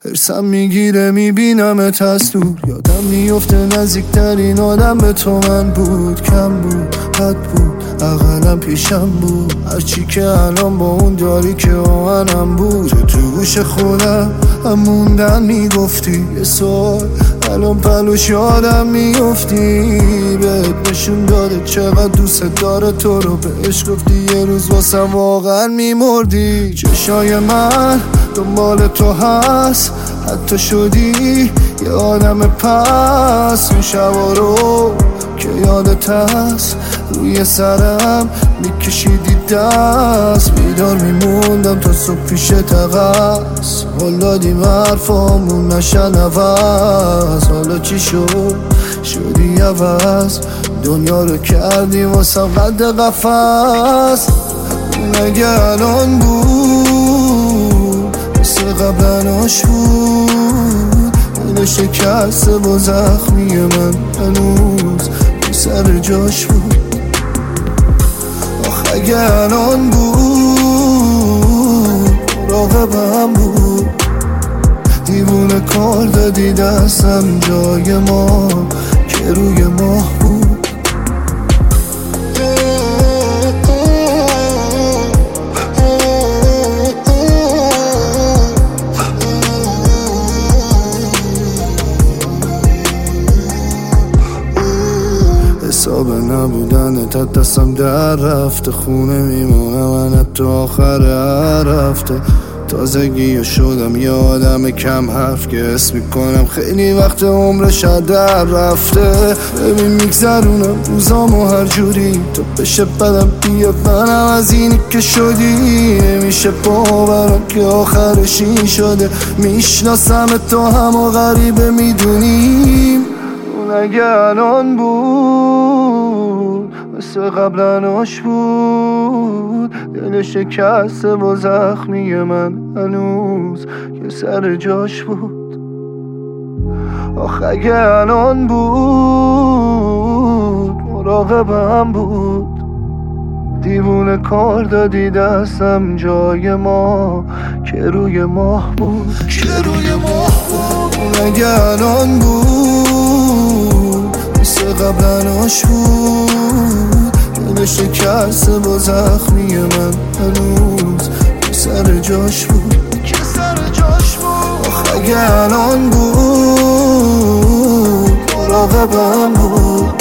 هرسم میگیره میبینمت از دور، یادم میفته نزدیکترین آدم به تو من بود. کم بود، بد بود، اقلم پیشم بود، هرچی که الان با اون داری که آهنم بود. تو گوش خودم هم موندن میگفتی یه سوال، الان پلوش یادم میفتی. بهت نشون داده چقدر دوست داره تو رو، بهش گفتی یه روز واسم واقعا میمردی. چشای من دنبال تو هست، حتی شدی یه آدم پس. این شبا رو که یادت هست روی سرم میکشیدی دست، بیدار میموندم تا صبح پیش تقص. حال دادیم حرفامون نشن عوض، حالا چی شد؟ شدی عوض، دنیا رو کردی واسم قد قفص. مگه الان بود مثل قبلناش بود؟ دل شکسته با زخمی من هنوز بی سر جاش بود. آخ اگه الان بود مراقبم بود، دیوونه کار دادی دستم جای ما که روی ماه بود. حساب نبودن تا دستم در رفته، خونه میمونم من تو آخر هر هفته. تازگی شدم یه آدم کم حرف که حس میکنم خیلی وقت عمرش در رفته. ببین میگذرونم روزامو هر جوری، تو بشه بدم بیاد منم از اینی که شدی. نمیشه باورم که آخرش این شده، میشناسم تو هم و غریبه میدونیم. اون اگه الان بود مثل قبلناش بود، دل شکسته با زخمی من هنوز که سر جاش بود. آخ اگه الان بود مراقبم بود، دیوونه کار دادی دستم جای ما که روی ماه بود، که روی ماه بود. اون اگه الان بود مثل قبلناش بود، دل شکسته با زخمی من هنوز که سر جاش بود، که سر جاش بود. آخ اگه الان بود مراقبم بود،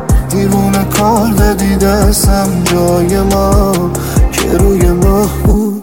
دیوونه کار دادی دستم جای ما که روی ماه بود.